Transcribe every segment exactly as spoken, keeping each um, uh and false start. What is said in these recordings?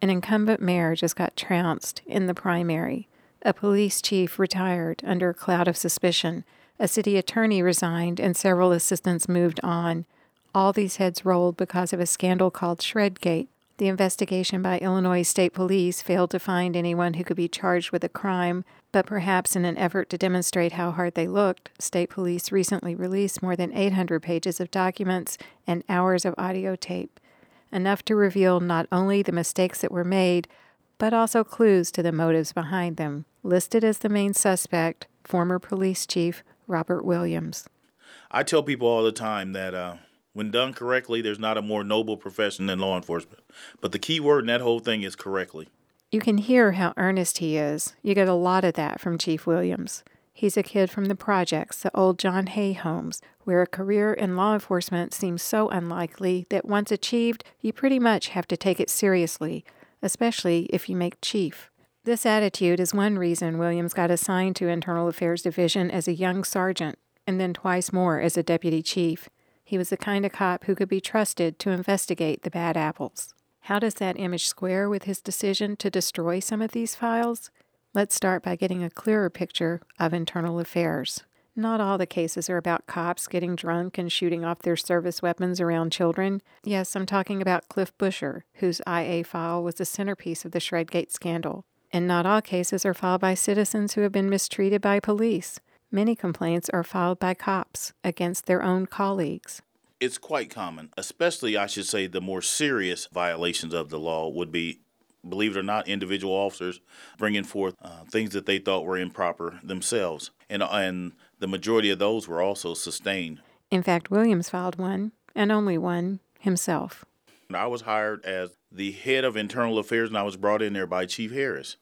An incumbent mayor just got trounced in the primary. A police chief retired under a cloud of suspicion. A city attorney resigned, and several assistants moved on. All these heads rolled because of a scandal called Shredgate. The investigation by Illinois State Police failed to find anyone who could be charged with a crime, but perhaps in an effort to demonstrate how hard they looked, State Police recently released more than eight hundred pages of documents and hours of audio tape, enough to reveal not only the mistakes that were made, but also clues to the motives behind them. Listed as the main suspect, former police chief Robert Williams. I tell people all the time that uh, when done correctly, there's not a more noble profession than law enforcement. But the key word in that whole thing is correctly. You can hear how earnest he is. You get a lot of that from Chief Williams. He's a kid from the projects, the old John Hay homes, where a career in law enforcement seems so unlikely that once achieved, you pretty much have to take it seriously, especially if you make chief. This attitude is one reason Williams got assigned to Internal Affairs Division as a young sergeant, and then twice more as a deputy chief. He was the kind of cop who could be trusted to investigate the bad apples. How does that image square with his decision to destroy some of these files? Let's start by getting a clearer picture of internal affairs. Not all the cases are about cops getting drunk and shooting off their service weapons around children. Yes, I'm talking about Cliff Busher, whose I A file was the centerpiece of the Shredgate scandal. And not all cases are filed by citizens who have been mistreated by police. Many complaints are filed by cops against their own colleagues. It's quite common, especially, I should say, the more serious violations of the law would be, believe it or not, individual officers bringing forth uh, things that they thought were improper themselves. And, and the majority of those were also sustained. In fact, Williams filed one, and only one, himself. I was hired as the head of internal affairs, and I was brought in there by Chief Harris.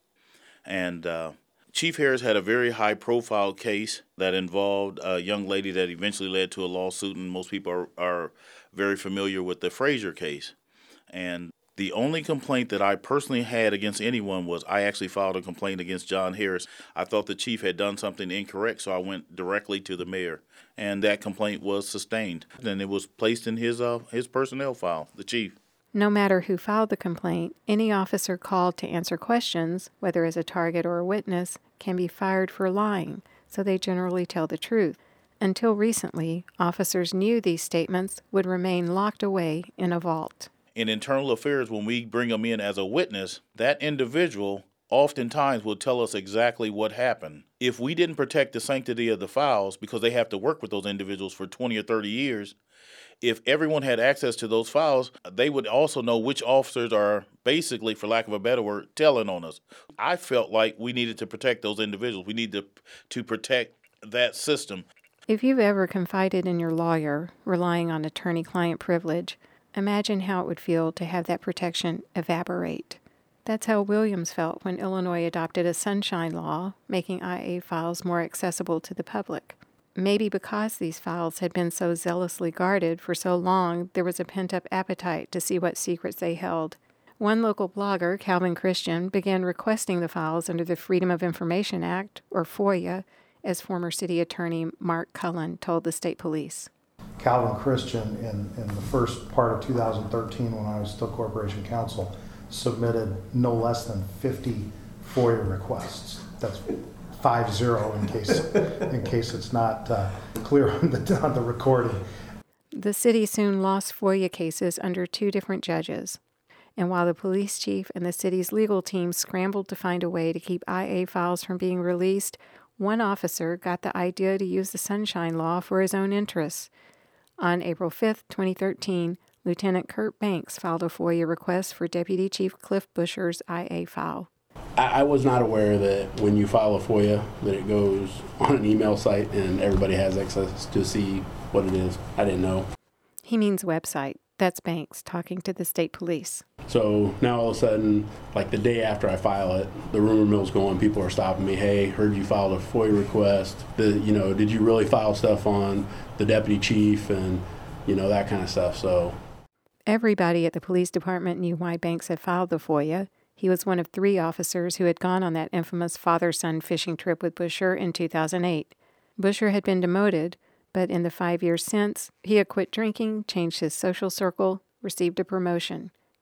And uh, Chief Harris had a very high-profile case that involved a young lady that eventually led to a lawsuit, and most people are, are very familiar with the Frazier case. And the only complaint that I personally had against anyone was I actually filed a complaint against John Harris. I thought the chief had done something incorrect, so I went directly to the mayor, and that complaint was sustained. And it was placed in his uh, his personnel file, the chief. No matter who filed the complaint, any officer called to answer questions, whether as a target or a witness, can be fired for lying, so they generally tell the truth. Until recently, officers knew these statements would remain locked away in a vault. In internal affairs, when we bring them in as a witness, that individual oftentimes will tell us exactly what happened. If we didn't protect the sanctity of the files, because they have to work with those individuals for twenty or thirty years, if everyone had access to those files, they would also know which officers are basically, for lack of a better word, telling on us. I felt like we needed to protect those individuals. We need to, to protect that system. If you've ever confided in your lawyer, relying on attorney-client privilege, imagine how it would feel to have that protection evaporate. That's how Williams felt when Illinois adopted a sunshine law, making I A files more accessible to the public. Maybe because these files had been so zealously guarded for so long, there was a pent-up appetite to see what secrets they held. One local blogger, Calvin Christian, began requesting the files under the Freedom of Information Act, or FOIA, as former city attorney Mark Cullen told the state police. Calvin Christian, in, in the first part of two thousand thirteen, when I was still corporation counsel, submitted no less than fifty FOIA requests. That's five zero in case in case it's not uh, clear on the, on the recording. The city soon lost FOIA cases under two different judges. And while the police chief and the city's legal team scrambled to find a way to keep I A files from being released, one officer got the idea to use the Sunshine Law for his own interests. On April fifth, twenty thirteen, Lieutenant Kurt Banks filed a FOIA request for Deputy Chief Cliff Busher's I A file. I was not aware that when you file a FOIA that it goes on an email site and everybody has access to see what it is. I didn't know. He means website. That's Banks talking to the state police. So now all of a sudden, like the day after I file it, the rumor mill's going, people are stopping me. Hey, heard you filed a FOIA request. The, you know, did you really file stuff on the deputy chief and, you know, that kind of stuff. So everybody at the police department knew why Banks had filed the FOIA. He was one of three officers who had gone on that infamous father-son fishing trip with Busher in two thousand eight. Busher had been demoted, but in the five years since, he had quit drinking, changed his social circle, received a promotion.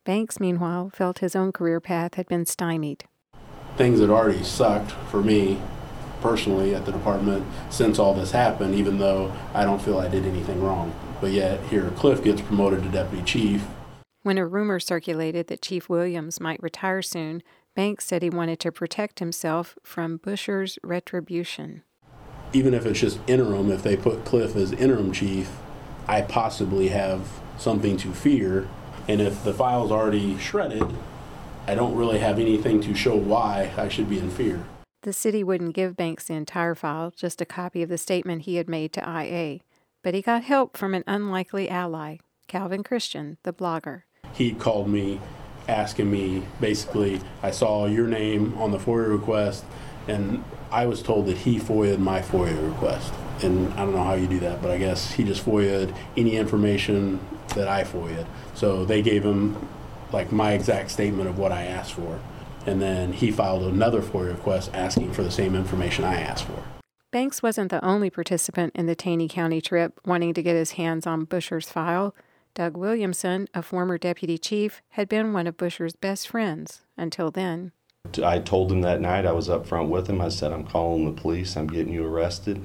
Banks, meanwhile, felt his own career path had been stymied. Things had already sucked for me personally at the department since all this happened, even though I don't feel I did anything wrong. But yet here Cliff gets promoted to deputy chief. When a rumor circulated that Chief Williams might retire soon, Banks said he wanted to protect himself from Busher's retribution. Even if it's just interim, if they put Cliff as interim chief, I possibly have something to fear. And if the file's already shredded, I don't really have anything to show why I should be in fear. The city wouldn't give Banks the entire file, just a copy of the statement he had made to I A. But he got help from an unlikely ally, Calvin Christian, the blogger. He called me asking me, basically, I saw your name on the FOIA request, and I was told that he FOIA'd my FOIA request. And I don't know how you do that, but I guess he just FOIA'd any information that I FOIA'd. So they gave him like my exact statement of what I asked for. And then he filed another FOIA request asking for the same information I asked for. Banks wasn't the only participant in the Taney County trip wanting to get his hands on Busher's file. Doug Williamson, a former deputy chief, had been one of Busher's best friends until then. I told him that night, I was up front with him, I said, I'm calling the police, I'm getting you arrested,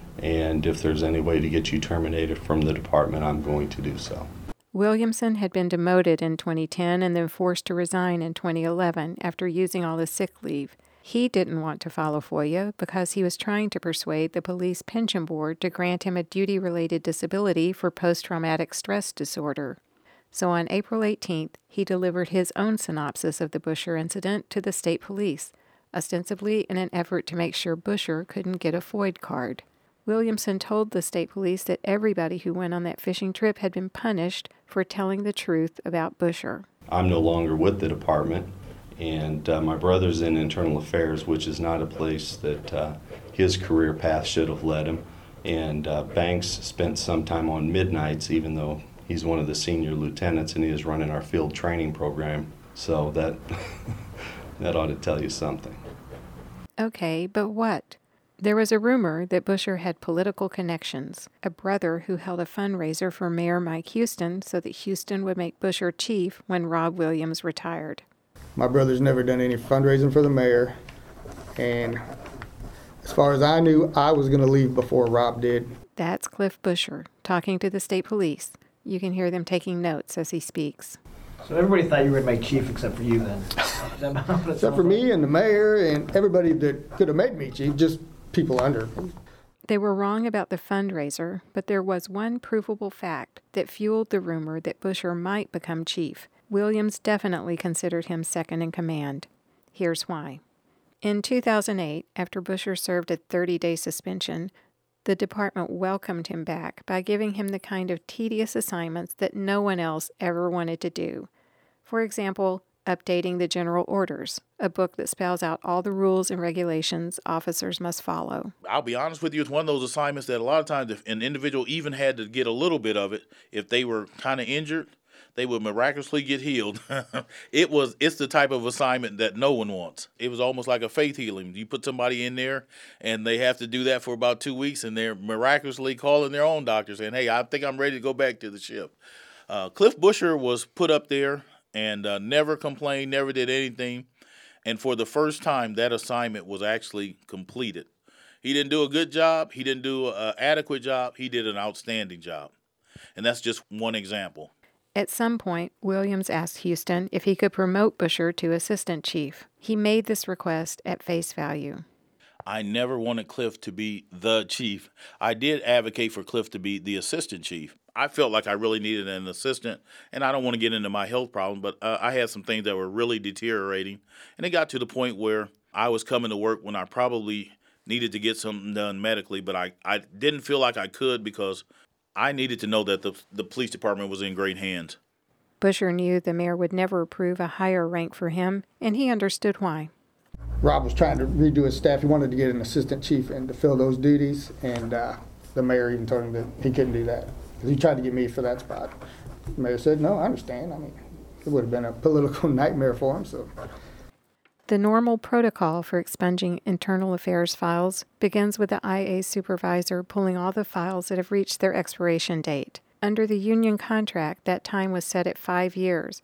and if there's any way to get you terminated from the department, I'm going to do so. Williamson had been demoted in twenty ten and then forced to resign in twenty eleven after using all his sick leave. He didn't want to follow FOIA because he was trying to persuade the police pension board to grant him a duty-related disability for post-traumatic stress disorder. So on April eighteenth, he delivered his own synopsis of the Busher incident to the state police, ostensibly in an effort to make sure Busher couldn't get a FOID card. Williamson told the state police that everybody who went on that fishing trip had been punished for telling the truth about Busher. I'm no longer with the department, and uh, my brother's in internal affairs, which is not a place that uh, his career path should have led him. And uh, Banks spent some time on midnights, even though he's one of the senior lieutenants and he is running our field training program. So that that ought to tell you something. Okay, but what? There was a rumor that Busher had political connections, a brother who held a fundraiser for Mayor Mike Houston so that Houston would make Busher chief when Rob Williams retired. My brother's never done any fundraising for the mayor, and as far as I knew, I was going to leave before Rob did. That's Cliff Busher talking to the state police. You can hear them taking notes as he speaks. So everybody thought you were going to make chief except for you then? Except for me and the mayor and everybody that could have made me chief, just people under. They were wrong about the fundraiser, but there was one provable fact that fueled the rumor that Busher might become chief. Williams definitely considered him second in command. Here's why. In two thousand eight, after Busher served a thirty-day suspension, the department welcomed him back by giving him the kind of tedious assignments that no one else ever wanted to do. For example, updating the General Orders, a book that spells out all the rules and regulations officers must follow. I'll be honest with you, it's one of those assignments that a lot of times if an individual even had to get a little bit of it, if they were kind of injured, they would miraculously get healed. It was, it's the type of assignment that no one wants. It was almost like a faith healing. You put somebody in there and they have to do that for about two weeks and they're miraculously calling their own doctor saying, hey, I think I'm ready to go back to the ship. Uh, Cliff Busher was put up there and uh, never complained, never did anything. And for the first time, that assignment was actually completed. He didn't do a good job. He didn't do an adequate job. He did an outstanding job. And that's just one example. At some point, Williams asked Houston if he could promote Busher to assistant chief. He made this request at face value. I never wanted Cliff to be the chief. I did advocate for Cliff to be the assistant chief. I felt like I really needed an assistant, and I don't want to get into my health problem, but uh, I had some things that were really deteriorating, and it got to the point where I was coming to work when I probably needed to get something done medically, but I, I didn't feel like I could because I needed to know that the, the police department was in great hands. Busher knew the mayor would never approve a higher rank for him, and he understood why. Rob was trying to redo his staff. He wanted to get an assistant chief and to fill those duties, and uh, the mayor even told him that he couldn't do that. He tried to get me for that spot. The mayor said, no, I understand. I mean, it would have been a political nightmare for him. So, the normal protocol for expunging internal affairs files begins with the I A supervisor pulling all the files that have reached their expiration date. Under the union contract, that time was set at five years.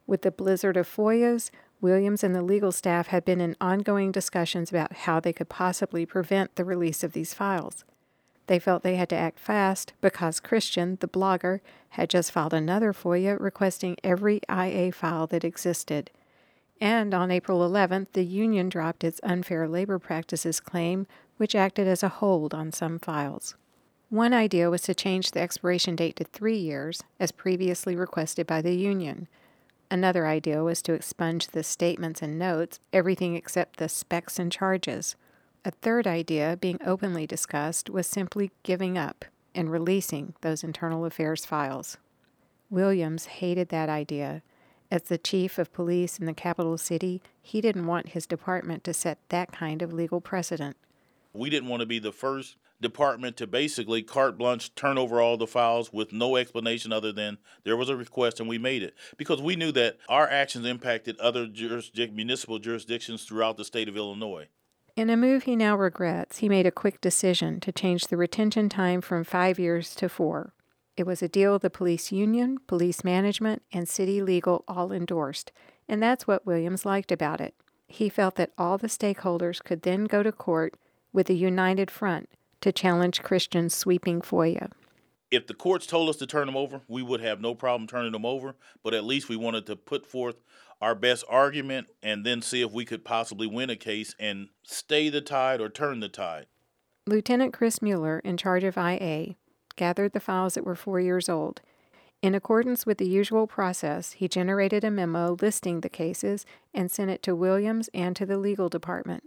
With the blizzard of FOIAs, Williams and the legal staff had been in ongoing discussions about how they could possibly prevent the release of these files. They felt they had to act fast because Christian, the blogger, had just filed another FOIA requesting every I A file that existed. And on April eleventh, the union dropped its unfair labor practices claim, which acted as a hold on some files. One idea was to change the expiration date to three years, as previously requested by the union. Another idea was to expunge the statements and notes, everything except the specs and charges. A third idea, being openly discussed, was simply giving up and releasing those internal affairs files. Williams hated that idea. As the chief of police in the capital city, he didn't want his department to set that kind of legal precedent. We didn't want to be the first department to basically carte blanche turn over all the files with no explanation other than there was a request and we made it. Because we knew that our actions impacted other jurisdic- municipal jurisdictions throughout the state of Illinois. In a move he now regrets, he made a quick decision to change the retention time from five years to four. It was a deal the police union, police management, and city legal all endorsed, and that's what Williams liked about it. He felt that all the stakeholders could then go to court with a united front to challenge Christian's sweeping FOIA. If the courts told us to turn them over, we would have no problem turning them over, but at least we wanted to put forth our best argument and then see if we could possibly win a case and stay the tide or turn the tide. Lieutenant Chris Mueller, in charge of I A, gathered the files that were four years old. In accordance with the usual process, he generated a memo listing the cases and sent it to Williams and to the legal department.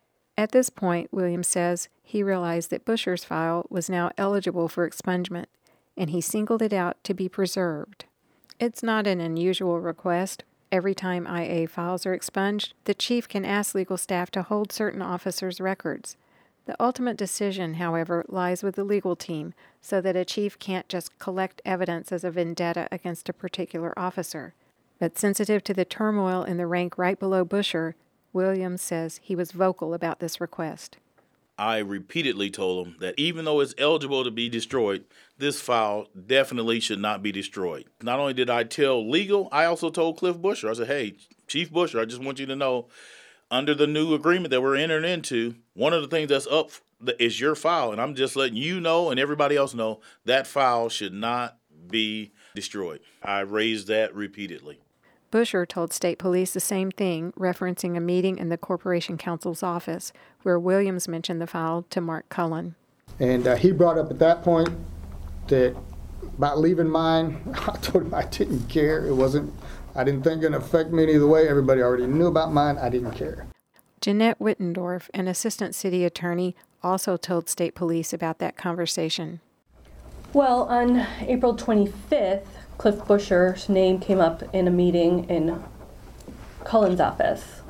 At this point, Williams says, he realized that Busher's file was now eligible for expungement, and he singled it out to be preserved. It's not an unusual request. Every time I A files are expunged, the chief can ask legal staff to hold certain officers' records. The ultimate decision, however, lies with the legal team, so that a chief can't just collect evidence as a vendetta against a particular officer. But sensitive to the turmoil in the rank right below Busher, Williams says he was vocal about this request. I repeatedly told him that even though it's eligible to be destroyed, this file definitely should not be destroyed. Not only did I tell legal, I also told Cliff Busher. I said, hey, Chief Busher, I just want you to know, under the new agreement that we're entering into, one of the things that's up is your file, and I'm just letting you know and everybody else know that file should not be destroyed. I raised that repeatedly. Busher told state police the same thing, referencing a meeting in the Corporation Counsel's office, where Williams mentioned the file to Mark Cullen. And uh, he brought up at that point that about leaving mine, I told him I didn't care. It wasn't, I didn't think it would affect me either way. Everybody already knew about mine. I didn't care. Jeanette Wittendorf, an assistant city attorney, also told state police about that conversation. Well, on April twenty-fifth, Cliff Busher's name came up in a meeting in Cullen's office.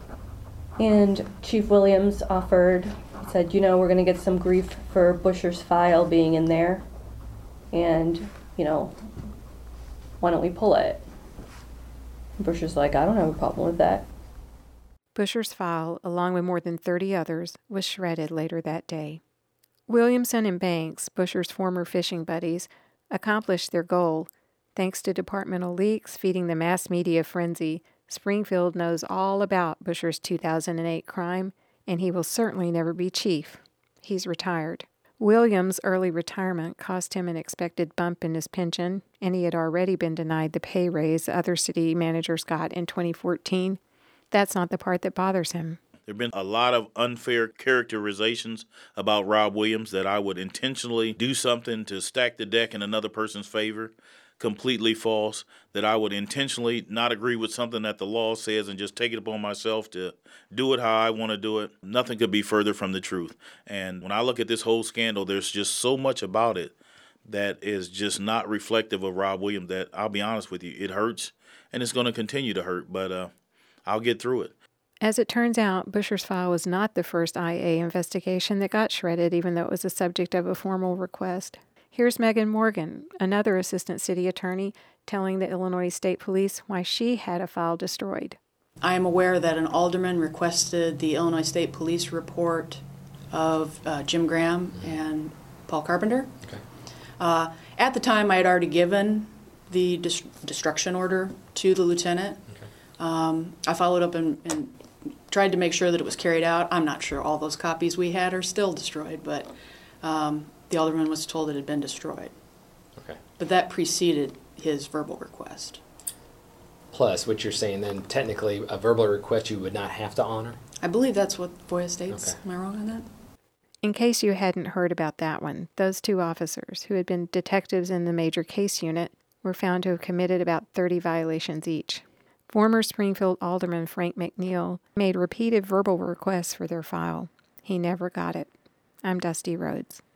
And Chief Williams offered, said, you know, we're going to get some grief for Busher's file being in there. And, you know, why don't we pull it? And Busher's like, I don't have a problem with that. Busher's file, along with more than thirty others, was shredded later that day. Williamson and Banks, Busher's former fishing buddies, accomplished their goal. Thanks to departmental leaks feeding the mass media frenzy, Springfield knows all about Busher's two thousand eight crime, and he will certainly never be chief. He's retired. Williams' early retirement cost him an expected bump in his pension, and he had already been denied the pay raise other city managers got in twenty fourteen. That's not the part that bothers him. There have been a lot of unfair characterizations about Rob Williams that I would intentionally do something to stack the deck in another person's favor. Completely false. That I would intentionally not agree with something that the law says and just take it upon myself to do it how I want to do it. Nothing could be further from the truth. And when I look at this whole scandal, there's just so much about it that is just not reflective of Rob Williams that, I'll be honest with you, it hurts and it's going to continue to hurt, but uh, I'll get through it. As it turns out, Busher's file was not the first I A investigation that got shredded, even though it was the subject of a formal request. Here's Megan Morgan, another assistant city attorney, telling the Illinois State Police why she had a file destroyed. I am aware that an alderman requested the Illinois State Police report of uh, Jim Graham and Paul Carpenter. Okay. Uh, at the time, I had already given the dis- destruction order to the lieutenant. Okay. Um, I followed up and, and tried to make sure that it was carried out. I'm not sure all those copies we had are still destroyed, but um, the alderman was told it had been destroyed. Okay. But that preceded his verbal request. Plus, what you're saying then, technically, a verbal request you would not have to honor? I believe that's what FOIA states. Okay. Am I wrong on that? In case you hadn't heard about that one, those two officers, who had been detectives in the major case unit, were found to have committed about thirty violations each. Former Springfield Alderman Frank McNeil made repeated verbal requests for their file. He never got it. I'm Dusty Rhodes.